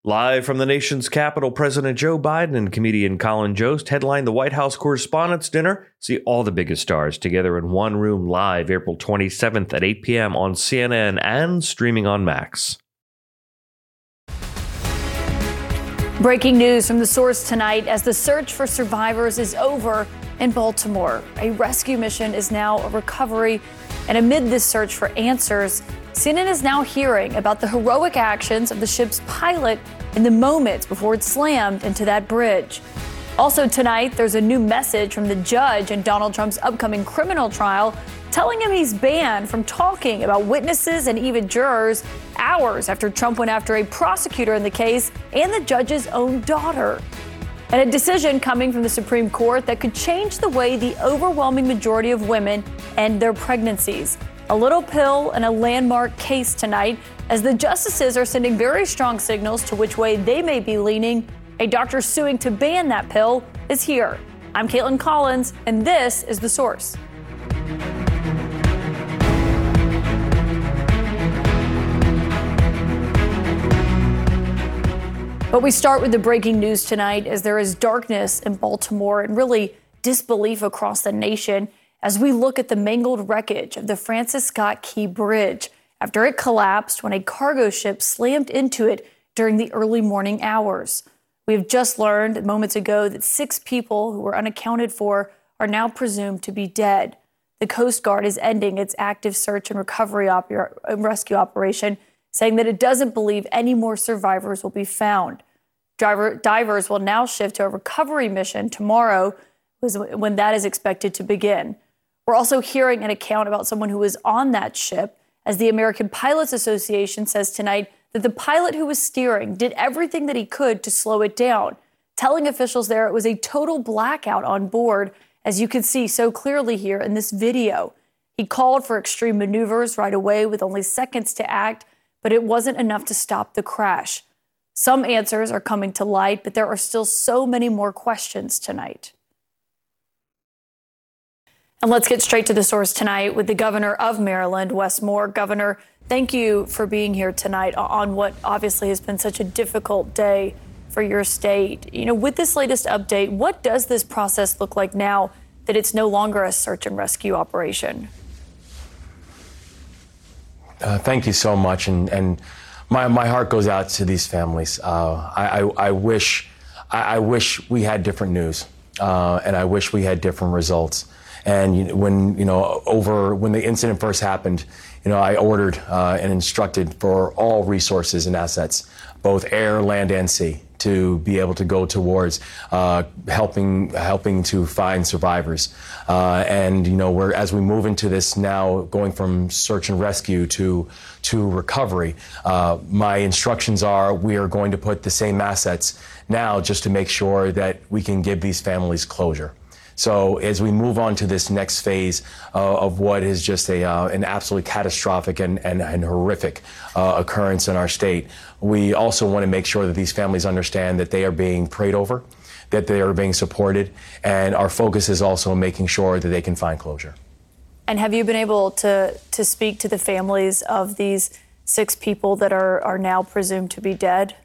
Live from the nation's capital, President Joe Biden and comedian Colin Jost headline the White House Correspondents' Dinner. See all the biggest stars together in one room live April 27th at 8 p.m. on CNN and streaming on Max. Breaking news from The Source tonight as the search for survivors is over in Baltimore. A rescue mission is now a recovery, and amid this search for answers, CNN is now hearing about the heroic actions of the ship's pilot in the moments before it slammed into that bridge. Also tonight, there's a new message from the judge in Donald Trump's upcoming criminal trial telling him he's banned from talking about witnesses and even jurors hours after Trump went after a prosecutor in the case and the judge's own daughter. And a decision coming from the Supreme Court that could change the way the overwhelming majority of women end their pregnancies. A little pill and a landmark case tonight as the justices are sending very strong signals to which way they may be leaning. A doctor suing to ban that pill is here. I'm Caitlin Collins, and this is The Source. But we start with the breaking news tonight as there is darkness in Baltimore and really disbelief across the nation as we look at the mangled wreckage of the Francis Scott Key Bridge after it collapsed when a cargo ship slammed into it during the early morning hours. We have just learned moments ago that 6 people who were unaccounted for are now presumed to be dead. The Coast Guard is ending its active search and recovery rescue operation, saying that it doesn't believe any more survivors will be found. Divers will now shift to a recovery mission tomorrow, when that is expected to begin. We're also hearing an account about someone who was on that ship, as the American Pilots Association says tonight that the pilot who was steering did everything that he could to slow it down, telling officials there it was a total blackout on board, as you can see so clearly here in this video. He called for extreme maneuvers right away with only seconds to act, but it wasn't enough to stop the crash. Some answers are coming to light, but there are still so many more questions tonight. And let's get straight to the source tonight with the governor of Maryland, Wes Moore. Governor, thank you for being here tonight on what obviously has been such a difficult day for your state. You know, with this latest update, what does this process look like now that it's no longer a search and rescue operation? Thank you so much. And my heart goes out to these families. I wish we had different news, and I wish we had different results. And when the incident first happened, I ordered and instructed for all resources and assets, both air, land, and sea, to be able to go towards helping to find survivors. As we move into this now, going from search and rescue to recovery, my instructions are we are going to put the same assets now just to make sure that we can give these families closure. So as we move on to this next phase of what is just an absolutely catastrophic and horrific occurrence in our state, we also want to make sure that these families understand that they are being prayed over, that they are being supported, and our focus is also making sure that they can find closure. And have you been able to speak to the families of these 6 people that are now presumed to be dead?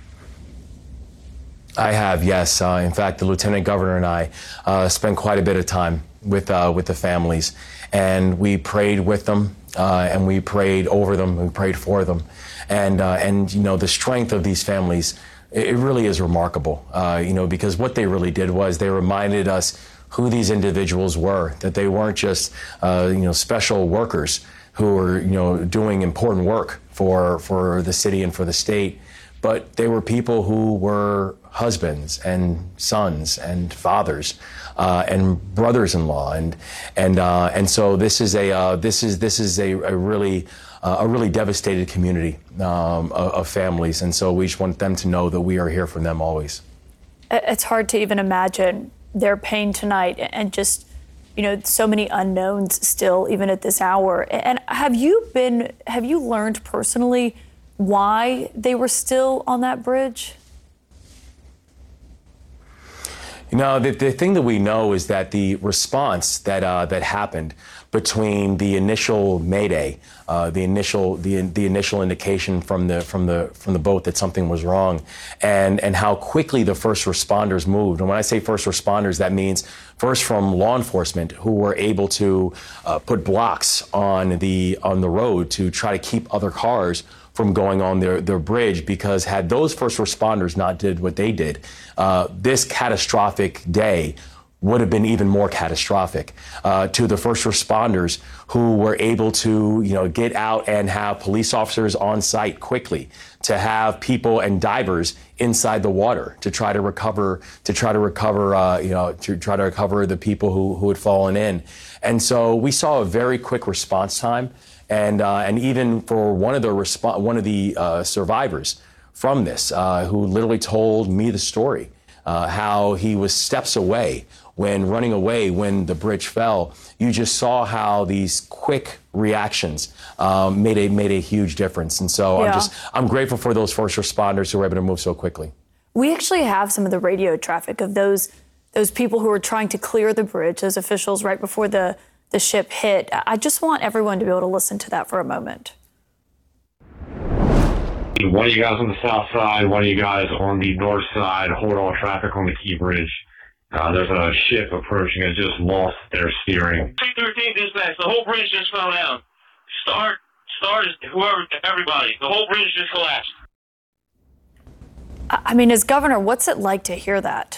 I have, yes. In fact, the lieutenant governor and I spent quite a bit of time with the families, and we prayed with them, and we prayed over them, we prayed for them, and the strength of these families, it really is remarkable, because what they really did was they reminded us who these individuals were, that they weren't just special workers who were doing important work for the city and for the state, but they were people who were husbands and sons and fathers and brothers-in-law, and so this is a really devastated community of families, and so we just want them to know that we are here for them always. It's hard to even imagine their pain tonight, and just so many unknowns still, even at this hour. And have you learned personally why they were still on that bridge? You know, the thing that we know is that the response that happened between the initial mayday, the initial indication from the boat that something was wrong, and how quickly the first responders moved. And when I say first responders, that means first from law enforcement, who were able to put blocks on the road to try to keep other cars from going on their bridge, because had those first responders not did what they did, this catastrophic day would have been even more catastrophic to the first responders who were able to, get out and have police officers on site quickly, to have people and divers inside the water to try to recover the people who had fallen in. And so we saw a very quick response time. And even for one of the survivors from this, who literally told me the story, how he was steps away running away when the bridge fell. You just saw how these quick reactions made a huge difference. And so yeah. I'm grateful for those first responders who were able to move so quickly. We actually have some of the radio traffic of those people who were trying to clear the bridge, those officials right before the ship hit. I just want everyone to be able to listen to that for a moment. One of you guys on the south side, one of you guys on the north side, hold all traffic on the Key Bridge. There's a ship approaching that just lost their steering. 213 dispatch, the whole bridge just fell down. Start is whoever, everybody. The whole bridge just collapsed. I mean, as governor, what's it like to hear that?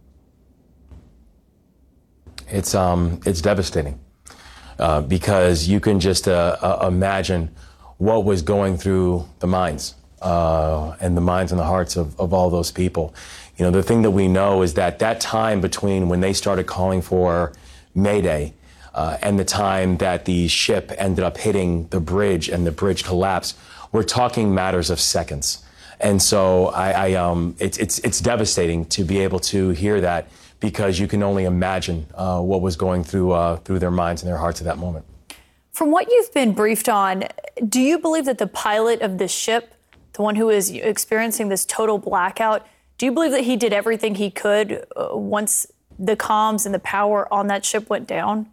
It's devastating. Because you can just imagine what was going through the minds and the hearts of all those people. The thing that we know is that time between when they started calling for Mayday and the time that the ship ended up hitting the bridge and the bridge collapsed, we're talking matters of seconds. And so it's devastating to be able to hear that, because you can only imagine what was going through their minds and their hearts at that moment. From what you've been briefed on, do you believe that the pilot of the ship, the one who is experiencing this total blackout, do you believe that he did everything he could once the comms and the power on that ship went down?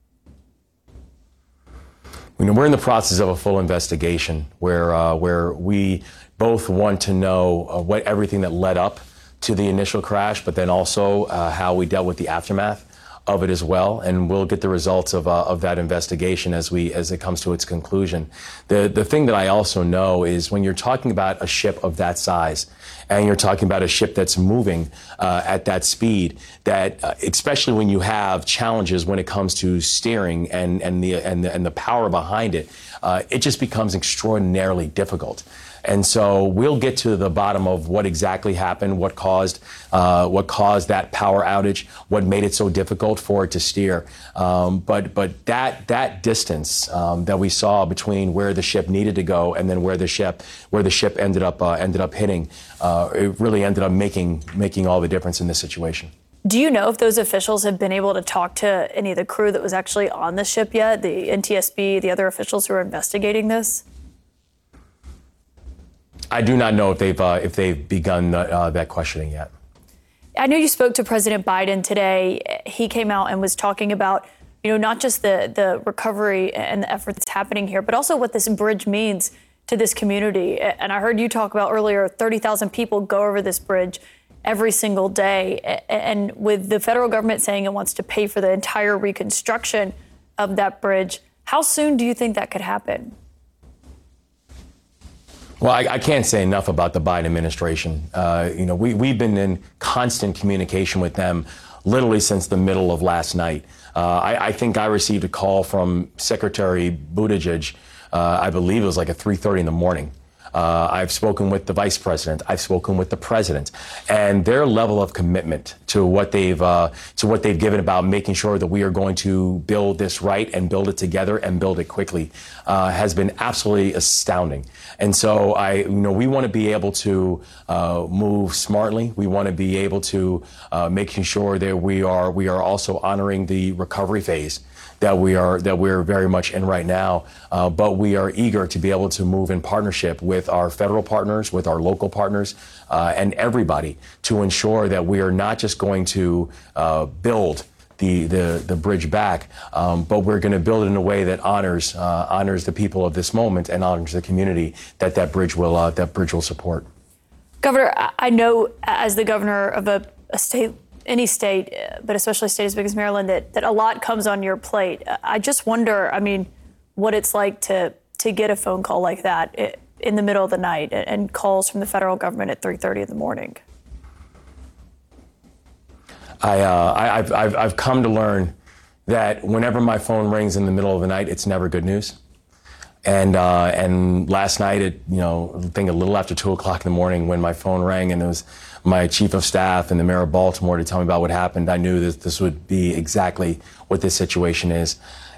We're in the process of a full investigation where we both want to know what everything that led up to the initial crash, but then also how we dealt with the aftermath of it as well, and we'll get the results of that investigation as it comes to its conclusion. The thing that I also know is when you're talking about a ship of that size, and you're talking about a ship that's moving at that speed, that especially when you have challenges when it comes to steering and the power behind it, it just becomes extraordinarily difficult. And so we'll get to the bottom of what exactly happened, what caused that power outage, what made it so difficult for it to steer. But that distance that we saw between where the ship needed to go and then where the ship ended up hitting, it really ended up making all the difference in this situation. Do you know if those officials have been able to talk to any of the crew that was actually on the ship yet, the NTSB, the other officials who are investigating this? I do not know if they've begun that questioning yet. I know you spoke to President Biden today. He came out and was talking about, not just the recovery and the effort that's happening here, but also what this bridge means to this community. And I heard you talk about earlier, 30,000 people go over this bridge every single day. And with the federal government saying it wants to pay for the entire reconstruction of that bridge, how soon do you think that could happen? Well, I can't say enough about the Biden administration. We've been in constant communication with them literally since the middle of last night. I think I received a call from Secretary Buttigieg, I believe it was like at 3:30 in the morning. I've spoken with the vice president. I've spoken with the president, and their level of commitment to what they've given about making sure that we are going to build this right and build it together and build it quickly has been absolutely astounding. And so we want to be able to move smartly. We want to be able to making sure that we are also honoring the recovery phase that we're very much in right now. But we are eager to be able to move in partnership with our federal partners, with our local partners, and everybody to ensure that we are not just going to build the bridge back, but we're going to build it in a way that honors the people of this moment and honors the community that bridge will support. Governor, I know as the governor of a state, any state, but especially a state as big as Maryland, that a lot comes on your plate. I just wonder, what it's like to get a phone call like that in the middle of the night and calls from the federal government at 3:30 in the morning. I've come to learn that whenever my phone rings in the middle of the night, it's never good news. And last night at, I think a little after 2 o'clock in the morning when my phone rang and it was my chief of staff and the mayor of Baltimore to tell me about what happened, I knew that this would be exactly what this situation is.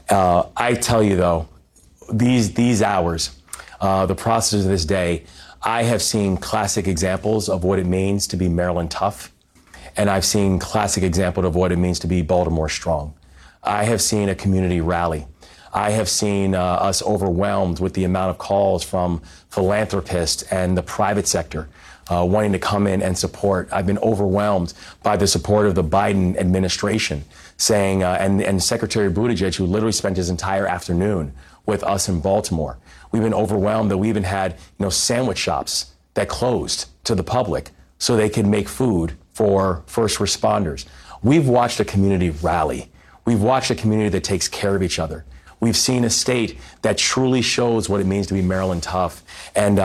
I tell you though, these hours, the process of this day, I have seen classic examples of what it means to be Maryland tough. And I've seen classic example of what it means to be Baltimore strong. I have seen a community rally. I have seen us overwhelmed with the amount of calls from philanthropists and the private sector wanting to come in and support. I've been overwhelmed by the support of the Biden administration saying, and Secretary Buttigieg, who literally spent his entire afternoon with us in Baltimore. We've been overwhelmed that we even had, sandwich shops that closed to the public so they could make food for first responders. We've watched a community rally. We've watched a community that takes care of each other. We've seen a state that truly shows what it means to be Maryland tough. And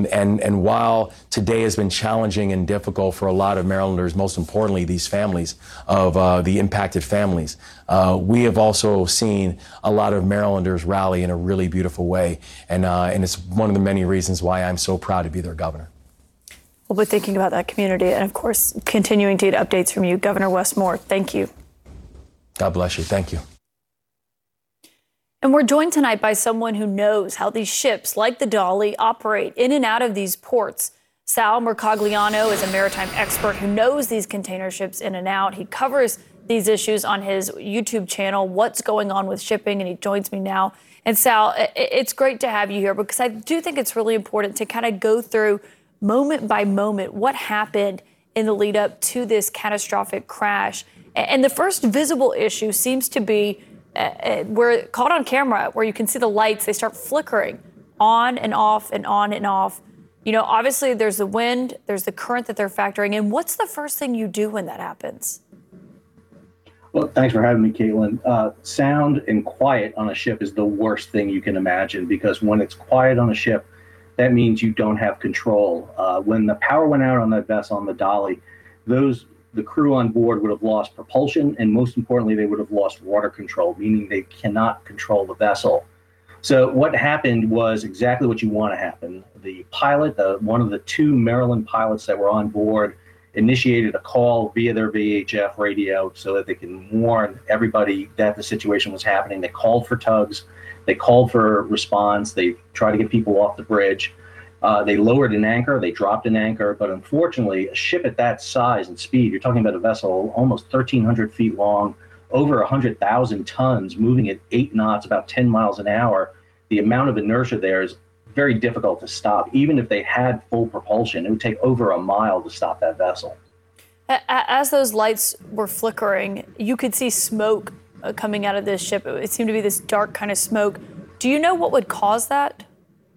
while today has been challenging and difficult for a lot of Marylanders, most importantly, these families of the impacted families, we have also seen a lot of Marylanders rally in a really beautiful way. And it's one of the many reasons why I'm so proud to be their governor. We'll be thinking about that community and, of course, continuing to get updates from you, Governor Wes Moore. Thank you. God bless you. Thank you. And we're joined tonight by someone who knows how these ships, like the Dolly, operate in and out of these ports. Sal Mercogliano is a maritime expert who knows these container ships in and out. He covers these issues on his YouTube channel, What's Going On with Shipping, and he joins me now. And Sal, it's great to have you here because I do think it's really important to kind of go through moment by moment what happened in the lead up to this catastrophic crash. And the first visible issue seems to be we're caught on camera where you can see the lights, they start flickering on and off and on and off. Obviously there's the wind, there's the current that they're factoring in. What's the first thing you do when that happens? Well, thanks for having me, Caitlin. Sound and quiet on a ship is the worst thing you can imagine because when it's quiet on a ship, that means you don't have control. When the power went out on that vessel, on the Dolly, the crew on board would have lost propulsion, and most importantly, they would have lost water control, meaning they cannot control the vessel. So what happened was exactly what you want to happen. The pilot, one of the two Maryland pilots that were on board, initiated a call via their VHF radio so that they can warn everybody that the situation was happening. They called for tugs. They called for response. They tried to get people off the bridge. They lowered an anchor, they dropped an anchor, but unfortunately, a ship at that size and speed, you're talking about a vessel almost 1,300 feet long, over 100,000 tons, moving at 8 knots, about 10 miles an hour. The amount of inertia there is very difficult to stop. Even if they had full propulsion, it would take over a mile to stop that vessel. As those lights were flickering, you could see smoke coming out of this ship. It seemed to be this dark kind of smoke. Do you know what would cause that?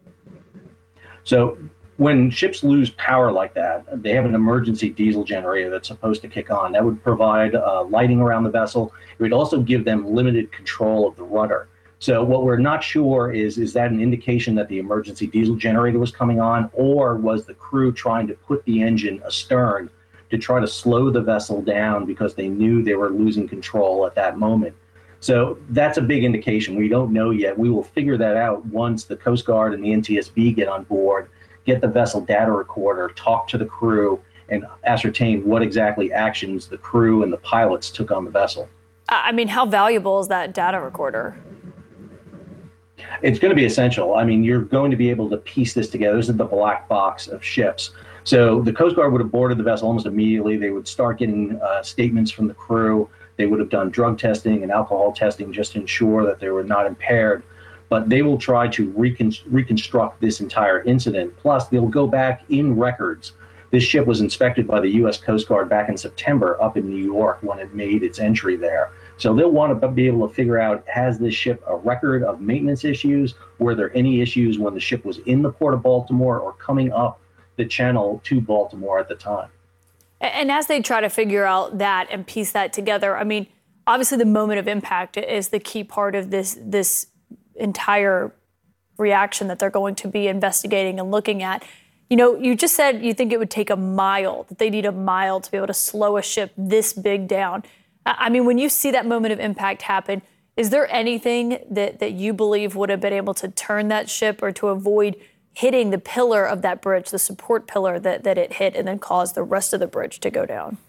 So when ships lose power like that, they have an emergency diesel generator that's supposed to kick on. That would provide lighting around the vessel. It would also give them limited control of the rudder. So what we're not sure is that an indication that the emergency diesel generator was coming on, or was the crew trying to put the engine astern to try to slow the vessel down because they knew they were losing control at that moment? So that's a big indication. We don't know yet. We will figure that out once the Coast Guard and the NTSB get on board, get the vessel data recorder, talk to the crew, and ascertain what exactly actions the crew and the pilots took on the vessel. How valuable is that data recorder? It's going to be essential. You're going to be able to piece this together. This is the black box of ships. So the Coast Guard would have boarded the vessel almost immediately. They would start getting statements from the crew. They would have done drug testing and alcohol testing just to ensure that they were not impaired. But they will try to reconstruct this entire incident. Plus, they'll go back in records. This ship was inspected by the U.S. Coast Guard back in September up in New York when it made its entry there. So they'll want to be able to figure out, has this ship a record of maintenance issues? Were there any issues when the ship was in the port of Baltimore or coming up the channel to Baltimore at the time? And as they try to figure out that and piece that together, I mean, obviously the moment of impact is the key part of this entire reaction that they're going to be investigating and looking at. You know, you just said you think it would take a mile, that they need a mile to be able to slow a ship this big down. I mean, when you see that moment of impact happen, is there anything that you believe would have been able to turn that ship or to avoid hitting the pillar of that bridge, the support pillar that it hit, and then cause the rest of the bridge to go down?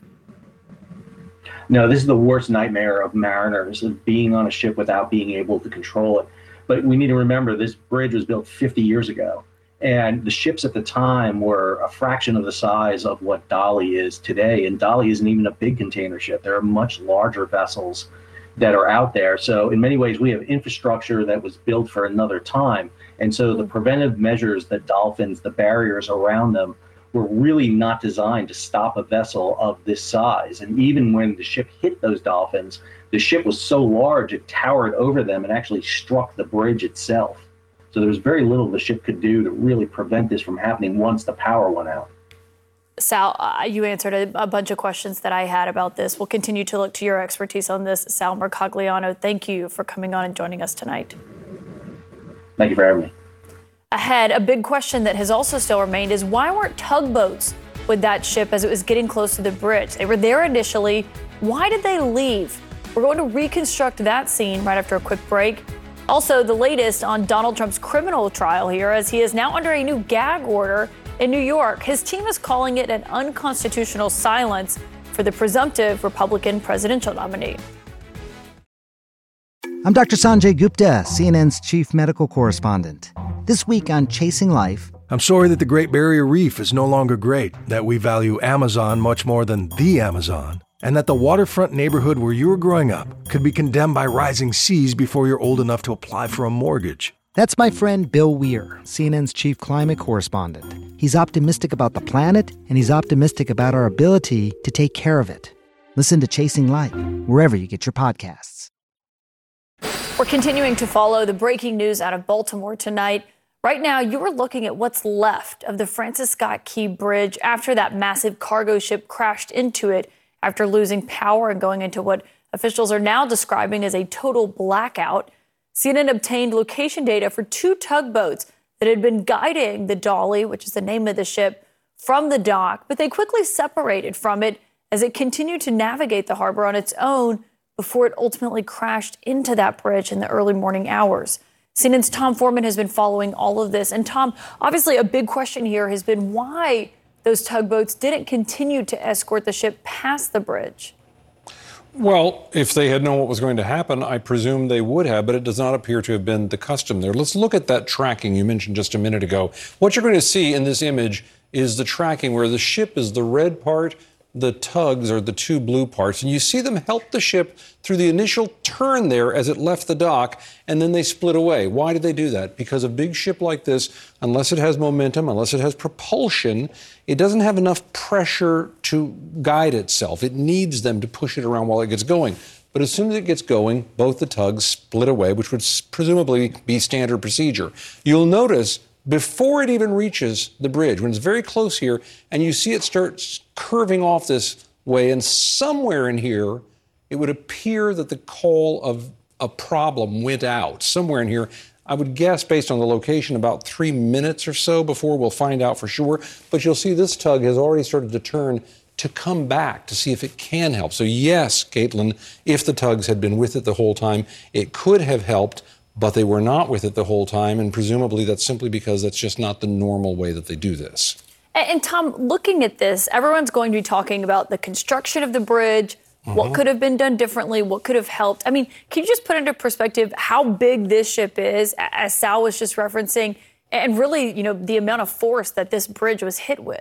No, this is the worst nightmare of mariners, of being on a ship without being able to control it. But we need to remember this bridge was built 50 years ago. And the ships at the time were a fraction of the size of what Dali is today. And Dali isn't even a big container ship. There are much larger vessels that are out there. So in many ways, we have infrastructure that was built for another time. And so the preventive measures, the dolphins, the barriers around them were really not designed to stop a vessel of this size. And even when the ship hit those dolphins, the ship was so large, it towered over them and actually struck the bridge itself. So there was very little the ship could do to really prevent this from happening once the power went out. Sal, you answered a bunch of questions that I had about this. We'll continue to look to your expertise on this. Sal Mercogliano, thank you for coming on and joining us tonight. Thank you for having me. Ahead, a big question that has also still remained is why weren't tugboats with that ship as it was getting close to the bridge? They were there initially. Why did they leave? We're going to reconstruct that scene right after a quick break. Also, the latest on Donald Trump's criminal trial here, as he is now under a new gag order in New York. His team is calling it an unconstitutional silence for the presumptive Republican presidential nominee. I'm Dr. Sanjay Gupta, CNN's chief medical correspondent. This week on Chasing Life, I'm sorry that the Great Barrier Reef is no longer great, that we value Amazon much more than the Amazon, and that the waterfront neighborhood where you were growing up could be condemned by rising seas before you're old enough to apply for a mortgage. That's my friend Bill Weir, CNN's chief climate correspondent. He's optimistic about the planet, and he's optimistic about our ability to take care of it. Listen to Chasing Life, wherever you get your podcasts. We're continuing to follow the breaking news out of Baltimore tonight. Right now, you are looking at what's left of the Francis Scott Key Bridge after that massive cargo ship crashed into it after losing power and going into what officials are now describing as a total blackout. CNN obtained location data for 2 tugboats that had been guiding the Dolly, which is the name of the ship, from the dock, but they quickly separated from it as it continued to navigate the harbor on its own before it ultimately crashed into that bridge in the early morning hours. CNN's Tom Foreman has been following all of this. And Tom, obviously a big question here has been why those tugboats didn't continue to escort the ship past the bridge. Well, if they had known what was going to happen, I presume they would have, but it does not appear to have been the custom there. Let's look at that tracking you mentioned just a minute ago. What you're going to see in this image is the tracking where the ship is the red part, the tugs are the 2 blue parts, and you see them help the ship through the initial turn there as it left the dock, and then they split away. Why did they do that? Because a big ship like this, unless it has momentum, unless it has propulsion, it doesn't have enough pressure to guide itself. It needs them to push it around while it gets going. But as soon as it gets going, both the tugs split away, which would presumably be standard procedure. You'll notice before it even reaches the bridge, when it's very close here, and you see it start curving off this way, and somewhere in here, it would appear that the call of a problem went out. Somewhere in here, I would guess, based on the location, about 3 minutes or so before we'll find out for sure. But you'll see this tug has already started to turn to come back to see if it can help. So yes, Caitlin, if the tugs had been with it the whole time, it could have helped, but they were not with it the whole time, and presumably that's simply because that's just not the normal way that they do this. And Tom, looking at this, everyone's going to be talking about the construction of the bridge, what could have been done differently, what could have helped. I mean, can you just put into perspective how big this ship is, as Sal was just referencing, and really, you know, the amount of force that this bridge was hit with?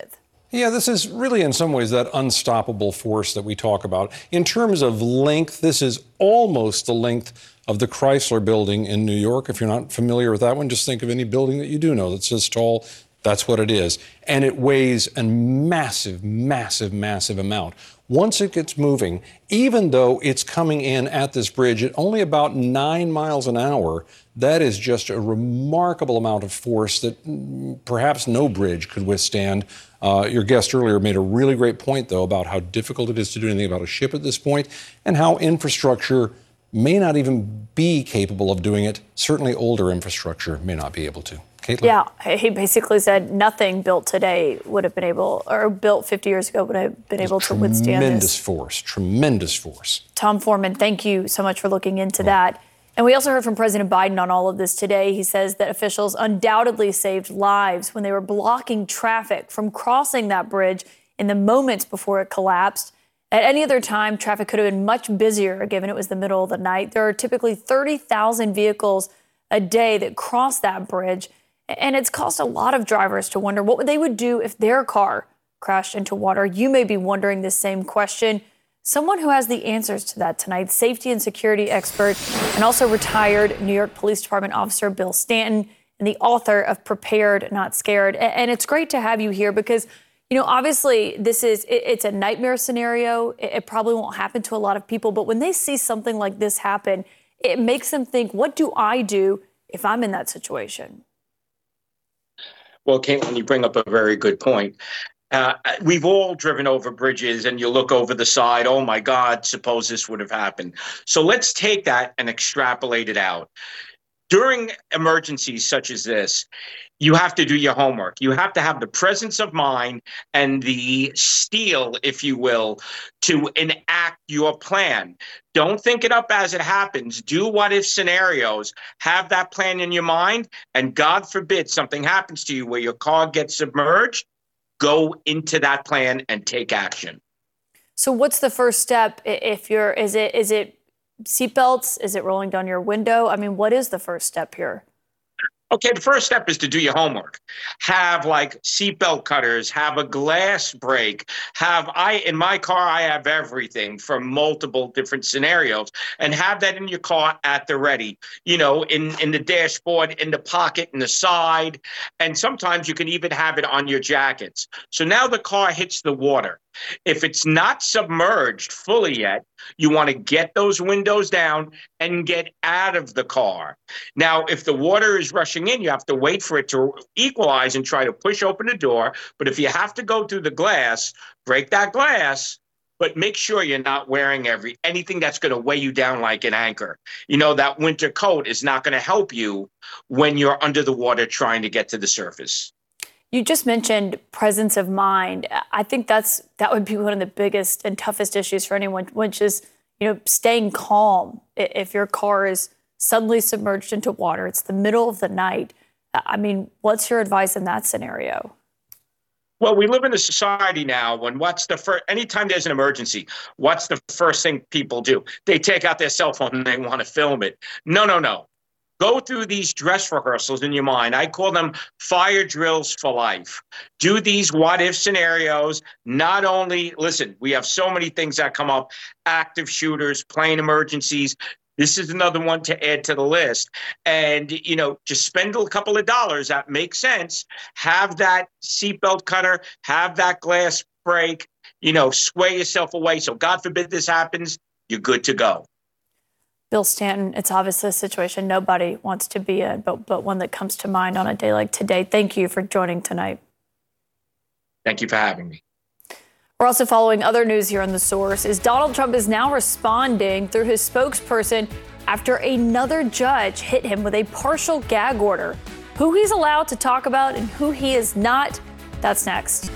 Yeah, this is really in some ways that unstoppable force that we talk about. In terms of length, this is almost the length of the Chrysler Building in New York. If you're not familiar with that one, just think of any building that you do know that's this tall. That's what it is. And it weighs a massive, massive, massive amount. Once it gets moving, even though it's coming in at this bridge at only about 9 miles an hour, that is just a remarkable amount of force that perhaps no bridge could withstand. Your guest earlier made a really great point, though, about how difficult it is to do anything about a ship at this point and how infrastructure may not even be capable of doing it. Certainly older infrastructure may not be able to. Caitlin? Yeah, he basically said nothing built today would have been able, or built 50 years ago would have been able to withstand this. Tremendous force. Tom Foreman, thank you so much for looking into that. And we also heard from President Biden on all of this today. He says that officials undoubtedly saved lives when they were blocking traffic from crossing that bridge in the moments before it collapsed. At any other time, traffic could have been much busier, given it was the middle of the night. There are typically 30,000 vehicles a day that cross that bridge. And it's caused a lot of drivers to wonder what they would do if their car crashed into water. You may be wondering the same question. Someone who has the answers to that tonight, safety and security expert and also retired New York Police Department officer Bill Stanton, and the author of Prepared, Not Scared. And it's great to have you here because, you know, obviously it's a nightmare scenario. It probably won't happen to a lot of people. But when they see something like this happen, it makes them think, what do I do if I'm in that situation? Well, Caitlin, you bring up a very good point. We've all driven over bridges and you look over the side, oh my God, suppose this would have happened. So let's take that and extrapolate it out. During emergencies such as this, you have to do your homework. You have to have the presence of mind and the steel, if you will, to enact your plan. Don't think it up as it happens. Do what if scenarios. Have that plan in your mind. And God forbid something happens to you where your car gets submerged. Go into that plan and take action. So what's the first step if you're, is it seatbelts? Is it rolling down your window? I mean, what is the first step here? Okay, the first step is to do your homework. Have like seatbelt cutters, have a glass break, in my car, I have everything from multiple different scenarios, and have that in your car at the ready, you know, in the dashboard, in the pocket, in the side, and sometimes you can even have it on your jackets. So now the car hits the water. If it's not submerged fully yet, you want to get those windows down and get out of the car. Now, if the water is rushing in, you have to wait for it to equalize and try to push open the door. But if you have to go through the glass, break that glass, but make sure you're not wearing anything that's going to weigh you down like an anchor. You know, that winter coat is not going to help you when you're under the water trying to get to the surface. You just mentioned presence of mind. I think that would be one of the biggest and toughest issues for anyone, which is, you know, staying calm. If your car is suddenly submerged into water, it's the middle of the night. I mean, what's your advice in that scenario? Well, we live in a society now when anytime there's an emergency, what's the first thing people do? They take out their cell phone and they want to film it. No. Go through these dress rehearsals in your mind. I call them fire drills for life. Do these what-if scenarios. Not only, listen, we have so many things that come up, active shooters, plane emergencies. This is another one to add to the list. And, you know, just spend a couple of dollars. That makes sense. Have that seatbelt cutter, have that glass break, you know, sway yourself away. So God forbid this happens, you're good to go. Bill Stanton, it's obviously a situation nobody wants to be in, but one that comes to mind on a day like today. Thank you for joining tonight. Thank you for having me. We're also following other news here on The Source. Donald Trump is now responding through his spokesperson after another judge hit him with a partial gag order. Who he's allowed to talk about and who he is not, that's next.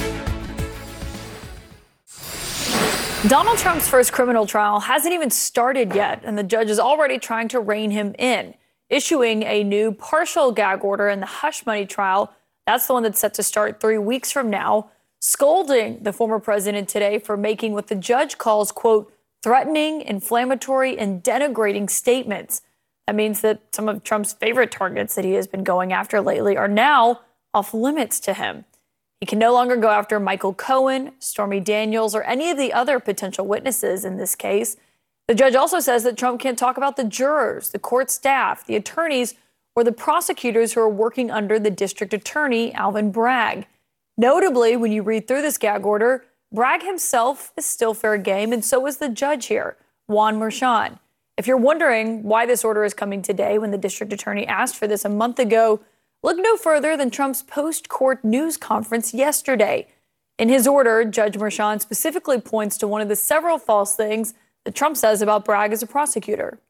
Donald Trump's first criminal trial hasn't even started yet, and the judge is already trying to rein him in, issuing a new partial gag order in the hush money trial. That's the one that's set to start 3 weeks from now, scolding the former president today for making what the judge calls, quote, threatening, inflammatory, and denigrating statements. That means that some of Trump's favorite targets that he has been going after lately are now off limits to him. He can no longer go after Michael Cohen, Stormy Daniels, or any of the other potential witnesses in this case. The judge also says that Trump can't talk about the jurors, the court staff, the attorneys, or the prosecutors who are working under the district attorney, Alvin Bragg. Notably, when you read through this gag order, Bragg himself is still fair game, and so is the judge here, Juan Merchan. If you're wondering why this order is coming today when the district attorney asked for this a month ago, look no further than Trump's post-court news conference yesterday. In his order, Judge Merchan specifically points to one of the several false things that Trump says about Bragg as a prosecutor.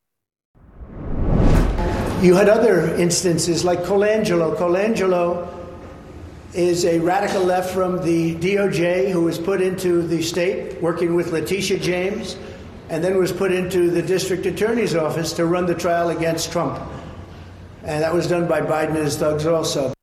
You had other instances like Colangelo. Colangelo is a radical left from the DOJ who was put into the state working with Letitia James and then was put into the district attorney's office to run the trial against Trump. And that was done by Biden and his thugs also.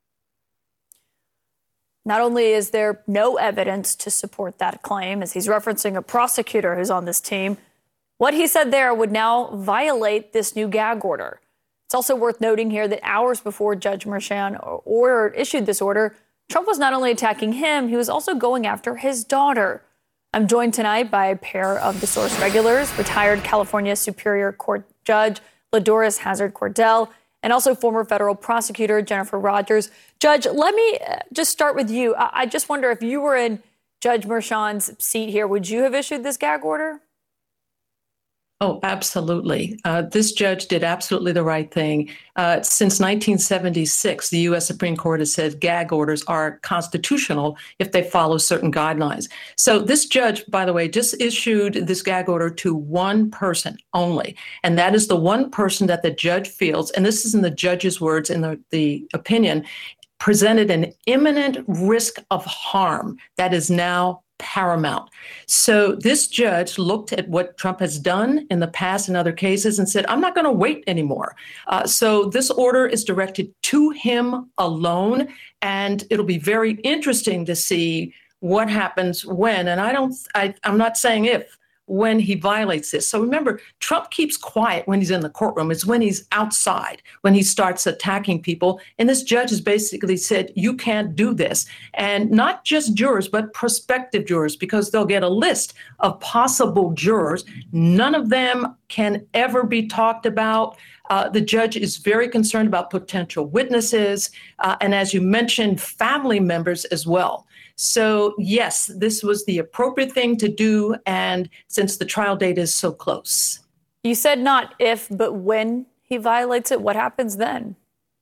Not only is there no evidence to support that claim, as he's referencing a prosecutor who's on this team, what he said there would now violate this new gag order. It's also worth noting here that hours before Judge Merchan issued this order, Trump was not only attacking him, he was also going after his daughter. I'm joined tonight by a pair of the source regulars, retired California Superior Court Judge Ladoris Hazard Cordell, and also former federal prosecutor Jennifer Rogers. Judge, let me just start with you. I just wonder if you were in Judge Merchan's seat here, would you have issued this gag order? Oh, absolutely. This judge did absolutely the right thing. Since 1976, the U.S. Supreme Court has said gag orders are constitutional if they follow certain guidelines. So this judge, by the way, just issued this gag order to one person only. And that is the one person that the judge feels, and this is in the judge's words in the opinion, presented an imminent risk of harm that is now paramount. So this judge looked at what Trump has done in the past in other cases and said, I'm not going to wait anymore. So this order is directed to him alone, and it'll be very interesting to see what happens when, and I'm not saying if, when he violates this. So remember, Trump keeps quiet when he's in the courtroom. It's when he's outside, when he starts attacking people. And this judge has basically said, you can't do this. And not just jurors, but prospective jurors, because they'll get a list of possible jurors. None of them can ever be talked about. The judge is very concerned about potential witnesses. And as you mentioned, family members as well. So, yes, this was the appropriate thing to do. And since the trial date is so close. You said not if, but when he violates it, what happens then?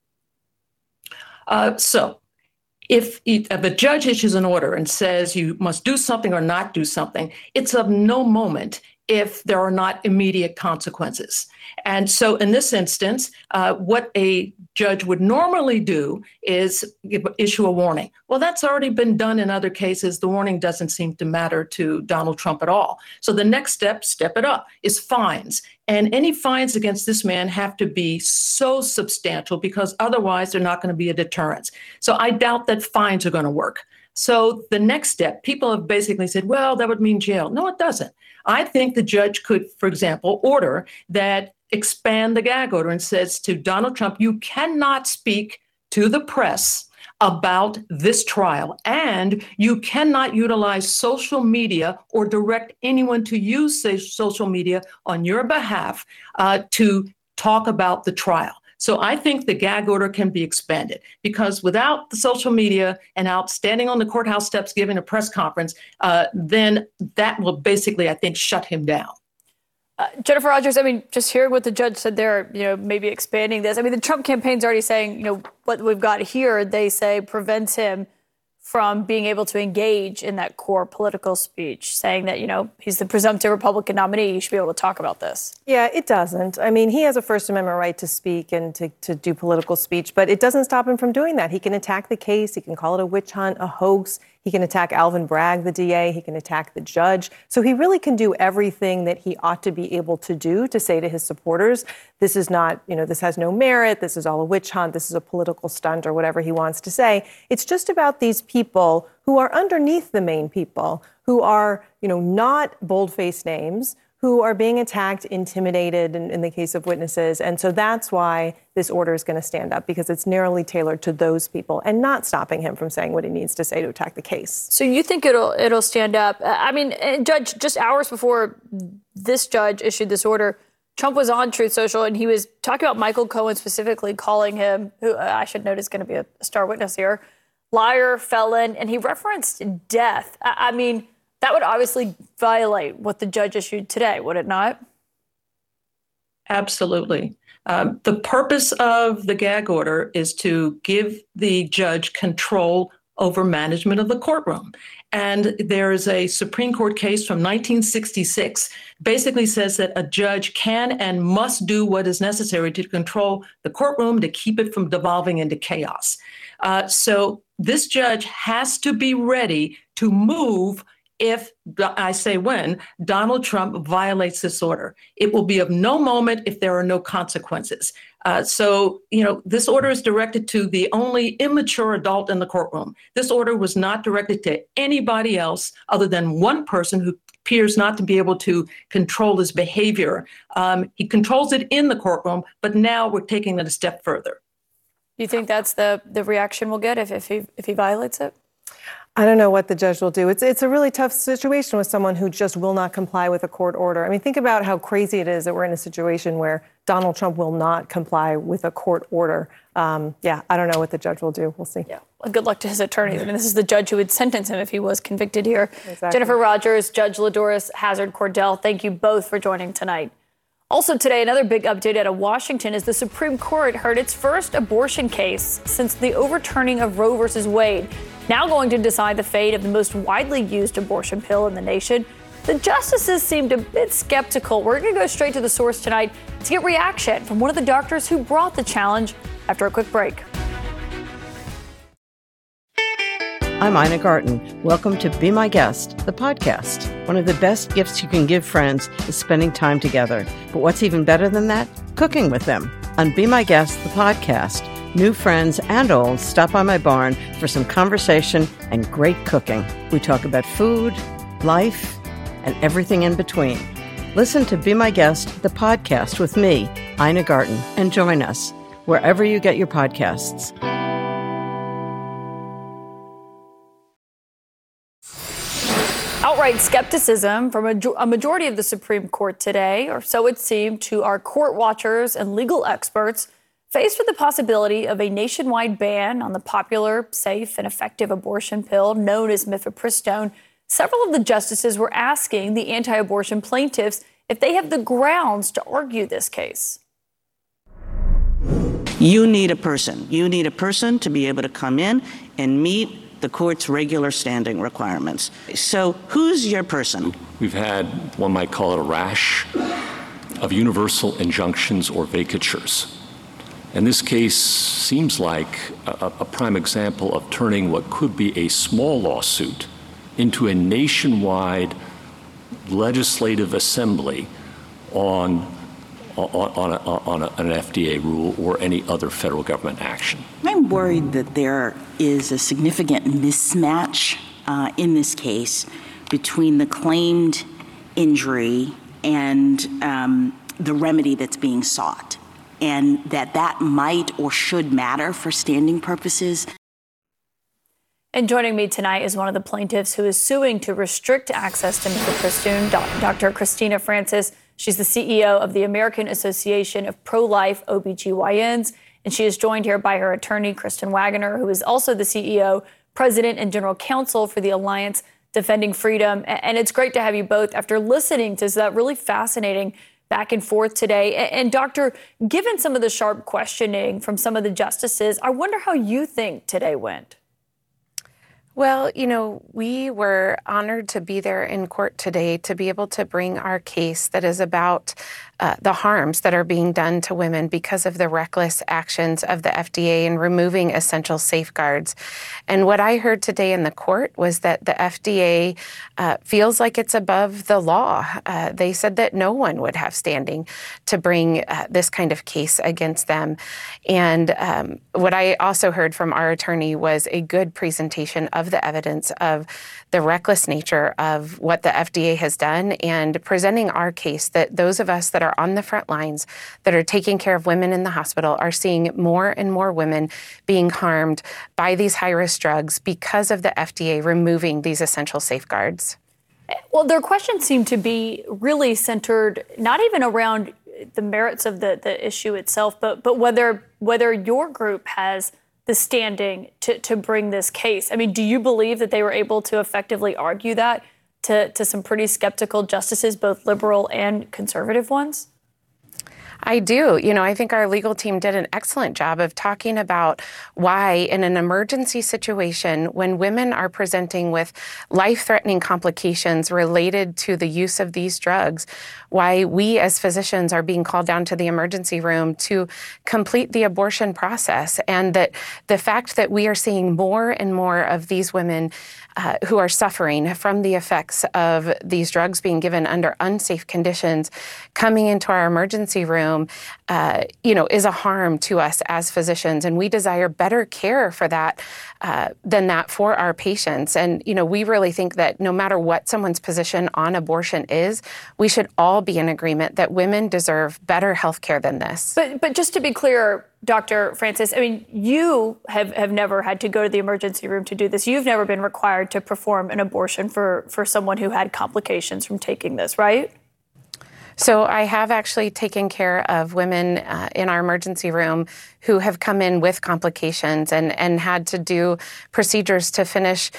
So if a judge issues an order and says you must do something or not do something, it's of no moment if there are not immediate consequences. And so in this instance, what a judge would normally do is issue a warning. Well, that's already been done in other cases. The warning doesn't seem to matter to Donald Trump at all. So the next step it up, is fines. And any fines against this man have to be so substantial because otherwise they're not going to be a deterrence. So I doubt that fines are going to work. So the next step, people have basically said, well, that would mean jail. No, it doesn't. I think the judge could, for example, order that expand the gag order and says to Donald Trump, you cannot speak to the press about this trial, and you cannot utilize social media or direct anyone to use social media on your behalf to talk about the trial. So I think the gag order can be expanded because without the social media and out standing on the courthouse steps giving a press conference, then that will basically, I think, shut him down. Jennifer Rogers, I mean, just hearing what the judge said there, maybe expanding this. I mean, the Trump campaign's already saying, what we've got here, they say prevents him from being able to engage in that core political speech, saying that, he's the presumptive Republican nominee. You should be able to talk about this. Yeah, it doesn't. I mean, he has a First Amendment right to speak and to do political speech, but it doesn't stop him from doing that. He can attack the case. He can call it a witch hunt, a hoax. He can attack Alvin Bragg, the DA. He can attack the judge. So he really can do everything that he ought to be able to do to say to his supporters, this is not, this has no merit. This is all a witch hunt. This is a political stunt or whatever he wants to say. It's just about these people who are underneath the main people, who are, not bold-faced names, who are being attacked, intimidated in the case of witnesses. And so that's why this order is going to stand up, because it's narrowly tailored to those people and not stopping him from saying what he needs to say to attack the case. So you think it'll stand up? I mean, Judge, just hours before this judge issued this order, Trump was on Truth Social and he was talking about Michael Cohen specifically, calling him, who I should note is going to be a star witness here, liar, felon, and he referenced death. I mean, that would obviously violate what the judge issued today, would it not? Absolutely. The purpose of the gag order is to give the judge control over management of the courtroom. And there is a Supreme Court case from 1966, basically says that a judge can and must do what is necessary to control the courtroom, to keep it from devolving into chaos. So this judge has to be ready to move if, I say when, Donald Trump violates this order. It will be of no moment if there are no consequences. So, this order is directed to the only immature adult in the courtroom. This order was not directed to anybody else other than one person who appears not to be able to control his behavior. He controls it in the courtroom, but now we're taking it a step further. Do you think that's the reaction we'll get if he violates it? I don't know what the judge will do. It's a really tough situation with someone who just will not comply with a court order. I mean, think about how crazy it is that we're in a situation where Donald Trump will not comply with a court order. I don't know what the judge will do. We'll see. Yeah, well, good luck to his attorneys. I mean, this is the judge who would sentence him if he was convicted here. Exactly. Jennifer Rogers, Judge LaDoris Hazard-Cordell, thank you both for joining tonight. Also today, another big update out of Washington is the Supreme Court heard its first abortion case since the overturning of Roe v. Wade. Now going to decide the fate of the most widely used abortion pill in the nation. The justices seemed a bit skeptical. We're going to go straight to the source tonight to get reaction from one of the doctors who brought the challenge after a quick break. I'm Ina Garten. Welcome to Be My Guest, the podcast. One of the best gifts you can give friends is spending time together. But what's even better than that? Cooking with them. On Be My Guest, the podcast, new friends and old stop by my barn for some conversation and great cooking. We talk about food, life, and everything in between. Listen to Be My Guest, the podcast with me, Ina Garten, and join us wherever you get your podcasts. Outright skepticism from a majority of the Supreme Court today, or so it seemed to our court watchers and legal experts, faced with the possibility of a nationwide ban on the popular, safe, and effective abortion pill known as mifepristone. Several of the justices were asking the anti-abortion plaintiffs if they have the grounds to argue this case. You need a person. You need a person to be able to come in and meet the court's regular standing requirements. So who's your person? We've had, one might call it a rash, of universal injunctions or vacatures. And this case seems like a prime example of turning what could be a small lawsuit into a nationwide legislative assembly on an FDA rule or any other federal government action. I'm worried that there is a significant mismatch in this case between the claimed injury and the remedy that's being sought, and that might or should matter for standing purposes. And joining me tonight is one of the plaintiffs who is suing to restrict access to mifepristone, Dr. Christina Francis. She's the CEO of the American Association of Pro-Life OBGYNs, and she is joined here by her attorney, Kristen Wagoner, who is also the CEO, President, and General Counsel for the Alliance Defending Freedom. And it's great to have you both after listening to that really fascinating back and forth today. And Doctor, given some of the sharp questioning from some of the justices, I wonder how you think today went. Well, we were honored to be there in court today to be able to bring our case that is about the harms that are being done to women because of the reckless actions of the FDA in removing essential safeguards. And what I heard today in the court was that the FDA feels like it's above the law. They said that no one would have standing to bring this kind of case against them. And what I also heard from our attorney was a good presentation of of the evidence of the reckless nature of what the FDA has done and presenting our case that those of us that are on the front lines that are taking care of women in the hospital are seeing more and more women being harmed by these high-risk drugs because of the FDA removing these essential safeguards. Well, their questions seem to be really centered not even around the merits of the issue itself, but whether your group has the standing to bring this case. I mean, do you believe that they were able to effectively argue that to some pretty skeptical justices, both liberal and conservative ones? I do. I think our legal team did an excellent job of talking about why in an emergency situation, when women are presenting with life-threatening complications related to the use of these drugs, why we as physicians are being called down to the emergency room to complete the abortion process, and that the fact that we are seeing more and more of these women who are suffering from the effects of these drugs being given under unsafe conditions coming into our emergency room, is a harm to us as physicians. And we desire better care for that than that for our patients. And, we really think that no matter what someone's position on abortion is, we should all be in agreement that women deserve better health care than this. But just to be clear, Dr. Francis, I mean, you have never had to go to the emergency room to do this. You've never been required to perform an abortion for someone who had complications from taking this, right? So I have actually taken care of women in our emergency room who have come in with complications and had to do procedures to finish,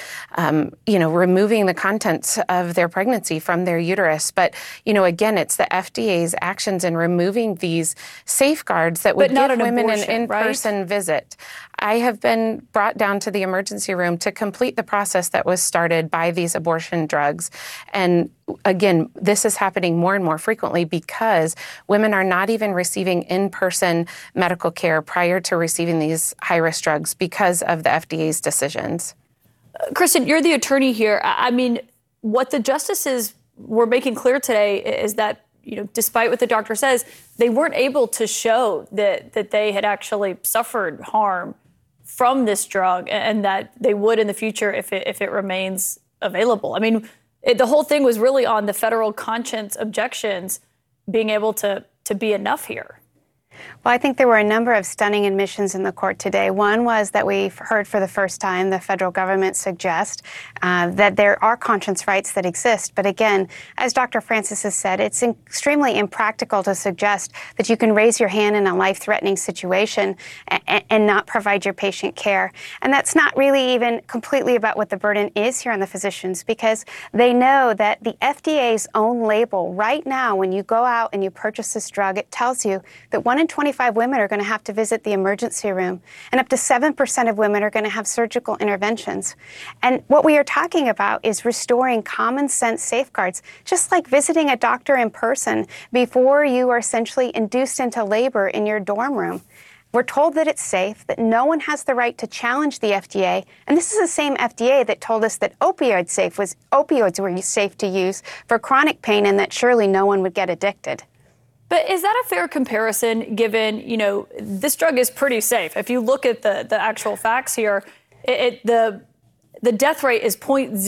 removing the contents of their pregnancy from their uterus. But, again, it's the FDA's actions in removing these safeguards that would give women an in-person visit. I have been brought down to the emergency room to complete the process that was started by these abortion drugs. And again, this is happening more and more frequently because women are not even receiving in-person medical care prior to receiving these high-risk drugs because of the FDA's decisions. Kristen, you're the attorney here. I mean, what the justices were making clear today is that, despite what the doctor says, they weren't able to show that they had actually suffered harm from this drug and that they would in the future if it remains available. I mean, the whole thing was really on the federal conscience objections being able to be enough here. Well, I think there were a number of stunning admissions in the court today. One was that we've heard for the first time the federal government suggest that there are conscience rights that exist. But again, as Dr. Francis has said, it's extremely impractical to suggest that you can raise your hand in a life-threatening situation and not provide your patient care. And that's not really even completely about what the burden is here on the physicians, because they know that the FDA's own label right now, when you go out and you purchase this drug, it tells you that 1 in 25 women are going to have to visit the emergency room, and up to 7% of women are going to have surgical interventions. And what we are talking about is restoring common sense safeguards, just like visiting a doctor in person before you are essentially induced into labor in your dorm room. We're told that it's safe, that no one has the right to challenge the FDA, and this is the same FDA that told us that opioids were safe to use for chronic pain and that surely no one would get addicted. But is that a fair comparison given, this drug is pretty safe? If you look at the actual facts here, the death rate is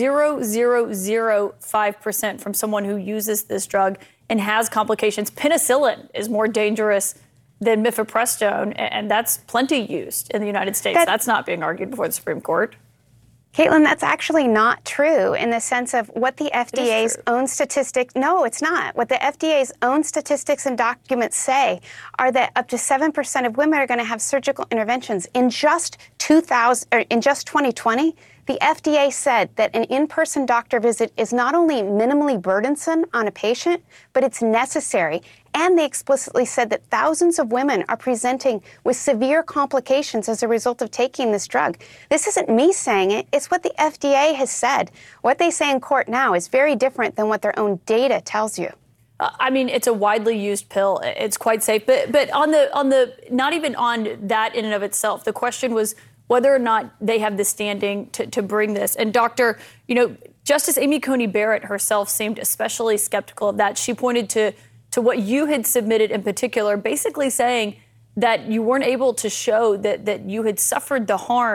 0.0005% from someone who uses this drug and has complications. Penicillin is more dangerous than mifepristone, and that's plenty used in the United States. That's not being argued before the Supreme Court. Caitlin, that's actually not true in the sense of what the FDA's own statistics. No, it's not. What the FDA's own statistics and documents say are that up to 7% of women are going to have surgical interventions. In just 2020, the FDA said that an in-person doctor visit is not only minimally burdensome on a patient, but it's necessary. And they explicitly said that thousands of women are presenting with severe complications as a result of taking this drug. This isn't me saying it. It's what the FDA has said. What they say in court now is very different than what their own data tells you. I mean, it's a widely used pill. It's quite safe. But on the not even on that in and of itself, the question was whether or not they have the standing to bring this. And Dr., Justice Amy Coney Barrett herself seemed especially skeptical of that. She pointed to what you had submitted in particular, basically saying that you weren't able to show that you had suffered the harm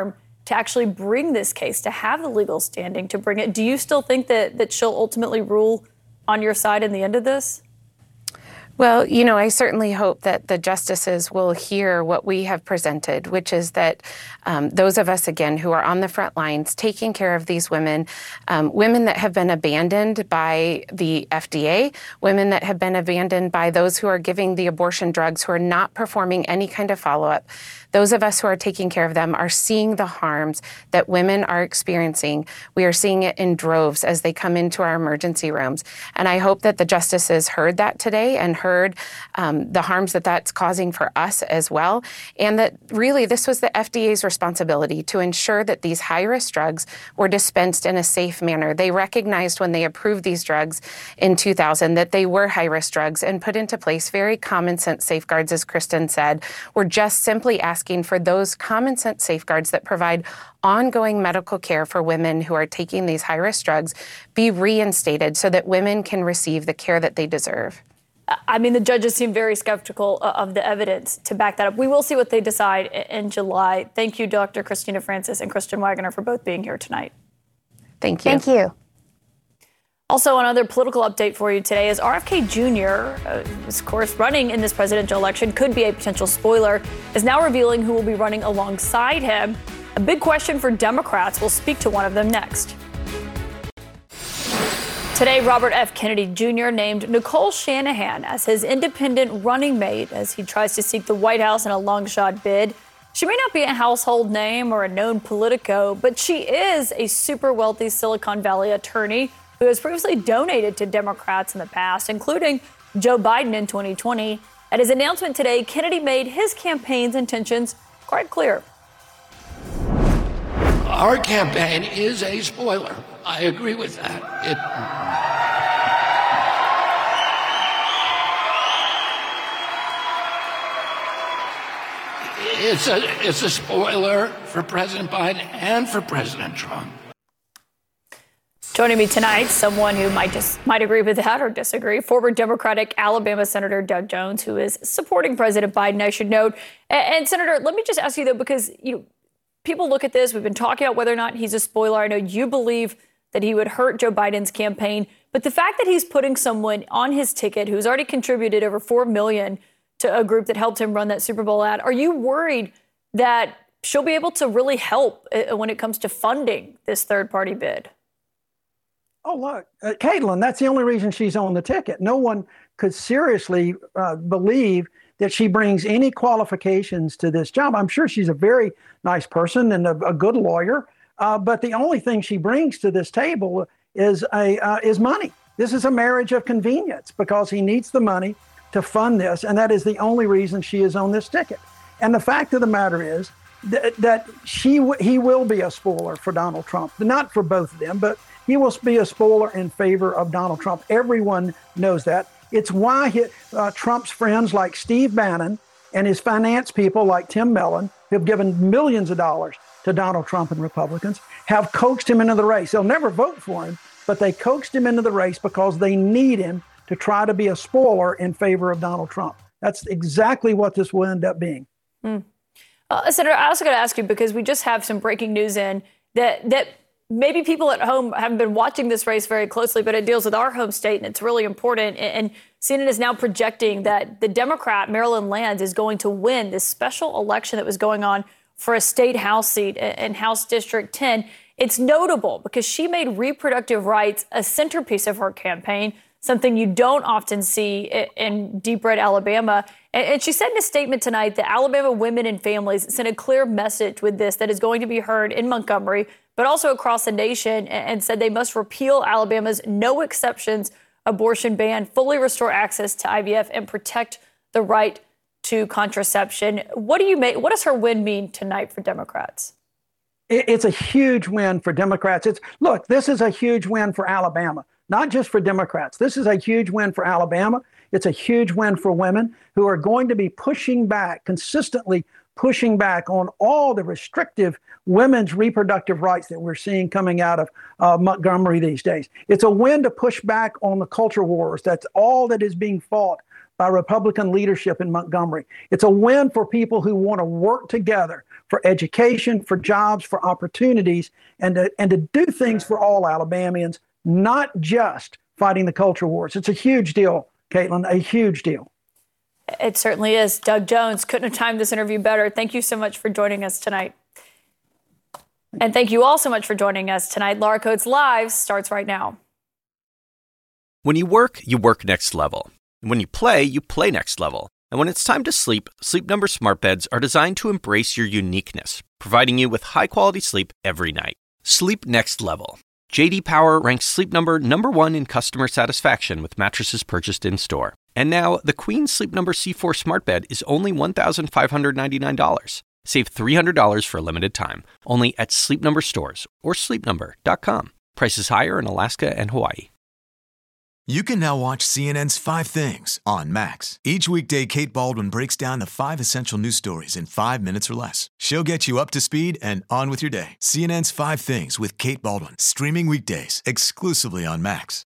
to actually bring this case, to have the legal standing to bring it. Do you still think that she'll ultimately rule on your side in the end of this? Well, you know, I certainly hope that the justices will hear what we have presented, which is that those of us, again, who are on the front lines taking care of these women, women that have been abandoned by the FDA, women that have been abandoned by those who are giving the abortion drugs, who are not performing any kind of follow-up, those of us who are taking care of them are seeing the harms that women are experiencing. We are seeing it in droves as they come into our emergency rooms. And I hope that the justices heard that today and heard the harms that that's causing for us as well. And that really this was the FDA's responsibility to ensure that these high-risk drugs were dispensed in a safe manner. They recognized when they approved these drugs in 2000 that they were high-risk drugs and put into place very common sense safeguards, as Kristen said. We're just simply asking for those common sense safeguards that provide ongoing medical care for women who are taking these high-risk drugs be reinstated so that women can receive the care that they deserve. I mean, the judges seem very skeptical of the evidence to back that up. We will see what they decide in July. Thank you, Dr. Christina Francis and Kristen Waggoner, for both being here tonight. Thank you. Thank you. Also, another political update for you today is RFK Jr., of course, running in this presidential election, could be a potential spoiler, is now revealing who will be running alongside him. A big question for Democrats. We'll speak to one of them next. Today, Robert F. Kennedy Jr. named Nicole Shanahan as his independent running mate as he tries to seek the White House in a long-shot bid. She may not be a household name or a known politico, but she is a super wealthy Silicon Valley attorney who has previously donated to Democrats in the past, including Joe Biden in 2020. At his announcement today, Kennedy made his campaign's intentions quite clear. Our campaign is a spoiler. I agree with that. It's a spoiler for President Biden and for President Trump. Joining me tonight, someone who might agree with that or disagree, former Democratic Alabama Senator Doug Jones, who is supporting President Biden, I should note. And Senator, let me just ask you, though, because people look at this. We've been talking about whether or not he's a spoiler. I know you believe that he would hurt Joe Biden's campaign. But the fact that he's putting someone on his ticket who's already contributed over $4 million to a group that helped him run that Super Bowl ad, are you worried that she'll be able to really help when it comes to funding this third-party bid? Oh, look, Caitlin, that's the only reason she's on the ticket. No one could seriously believe that she brings any qualifications to this job. I'm sure she's a very nice person and a good lawyer, but the only thing she brings to this table is money. This is a marriage of convenience because he needs the money to fund this, and that is the only reason she is on this ticket. And the fact of the matter is that he will be a spoiler for Donald Trump, not for both of them, but he will be a spoiler in favor of Donald Trump. Everyone knows that. It's why Trump's friends like Steve Bannon and his finance people like Tim Mellon, who have given millions of dollars to Donald Trump and Republicans, have coaxed him into the race. They'll never vote for him, but they coaxed him into the race because they need him to try to be a spoiler in favor of Donald Trump. That's exactly what this will end up being. Senator, I also got to ask you, because we just have some breaking news in that maybe people at home haven't been watching this race very closely, but it deals with our home state, and it's really important. And CNN is now projecting that the Democrat, Maryland Lands, is going to win this special election that was going on for a state House seat in House District 10. It's notable because she made reproductive rights a centerpiece of her campaign, something you don't often see in deep red Alabama. And she said in a statement tonight that Alabama women and families sent a clear message with this that is going to be heard in Montgomery, but also across the nation, and said they must repeal Alabama's no exceptions abortion ban, fully restore access to IVF, and protect the right to contraception. What does her win mean tonight for Democrats? It's a huge win for Democrats. Look, this is a huge win for Alabama, not just for Democrats. This is a huge win for Alabama. It's a huge win for women who are going to be consistently pushing back on all the restrictive women's reproductive rights that we're seeing coming out of Montgomery these days. It's a win to push back on the culture wars. That's all that is being fought by Republican leadership in Montgomery. It's a win for people who want to work together for education, for jobs, for opportunities, and to do things for all Alabamians, not just fighting the culture wars. It's a huge deal, Caitlin, a huge deal. It certainly is. Doug Jones couldn't have timed this interview better. Thank you so much for joining us tonight. And thank you all so much for joining us tonight. Laura Coates Live starts right now. When you work next level. And when you play next level. And when it's time to sleep, Sleep Number smart beds are designed to embrace your uniqueness, providing you with high-quality sleep every night. Sleep next level. J.D. Power ranks Sleep Number #1 in customer satisfaction with mattresses purchased in-store. And now, the Queen Sleep Number C4 smart bed is only $1,599. Save $300 for a limited time, only at Sleep Number stores or sleepnumber.com. Prices higher in Alaska and Hawaii. You can now watch CNN's 5 Things on Max. Each weekday, Kate Baldwin breaks down the 5 essential news stories in 5 minutes or less. She'll get you up to speed and on with your day. CNN's 5 Things with Kate Baldwin, streaming weekdays exclusively on Max.